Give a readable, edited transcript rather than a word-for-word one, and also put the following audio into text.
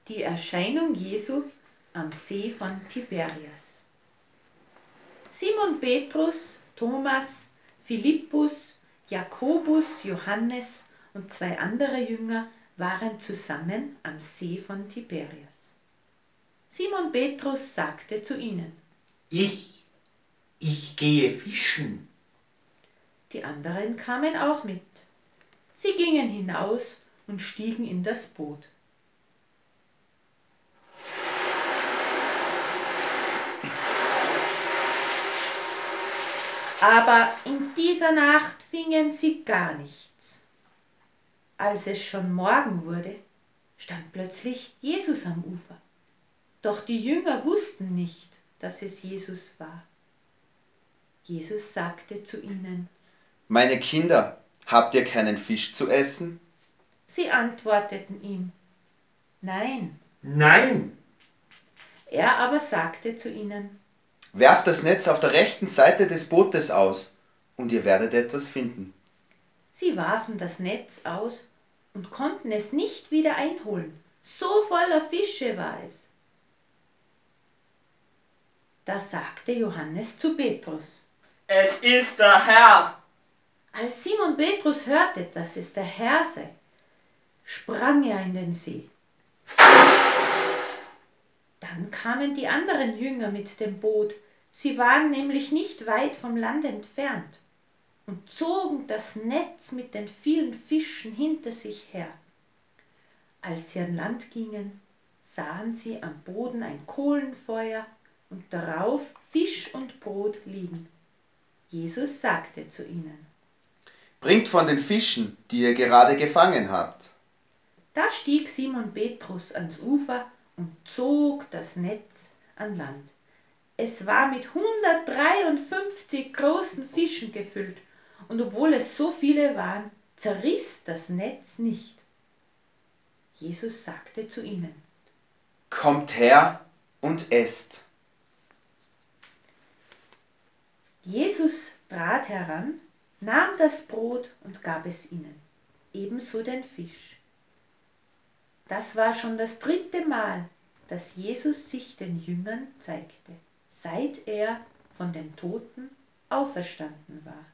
Die Erscheinung Jesu am See von Tiberias. Simon Petrus, Thomas, Philippus, Jakobus, Johannes und 2 andere Jünger waren zusammen am See von Tiberias. Simon Petrus sagte zu ihnen: Ich gehe fischen. Die anderen kamen auch mit. Sie gingen hinaus und stiegen in das Boot. Aber in dieser Nacht fingen sie gar nichts. Als es schon Morgen wurde, stand plötzlich Jesus am Ufer. Doch die Jünger wussten nicht, dass es Jesus war. Jesus sagte zu ihnen: Meine Kinder, habt ihr keinen Fisch zu essen? Sie antworteten ihm: Nein. Nein, Er aber sagte zu ihnen: Werft das Netz auf der rechten Seite des Bootes aus, und ihr werdet etwas finden. Sie warfen das Netz aus und konnten es nicht wieder einholen. So voller Fische war es. Da sagte Johannes zu Petrus: Es ist der Herr. Als Simon Petrus hörte, dass es der Herr sei, sprang er in den See. Dann kamen die anderen Jünger mit dem Boot, sie waren nämlich nicht weit vom Land entfernt, und zogen das Netz mit den vielen Fischen hinter sich her. Als sie an Land gingen, sahen sie am Boden ein Kohlenfeuer und darauf Fisch und Brot liegen. Jesus sagte zu ihnen: Bringt von den Fischen, die ihr gerade gefangen habt. Da stieg Simon Petrus ans Ufer und zog das Netz an Land. Es war mit 153 großen Fischen gefüllt, und obwohl es so viele waren, zerriss das Netz nicht. Jesus sagte zu ihnen: Kommt her und esst. Jesus trat heran, nahm das Brot und gab es ihnen, ebenso den Fisch. Das war schon das 3. Mal, dass Jesus sich den Jüngern zeigte, seit er von den Toten auferstanden war.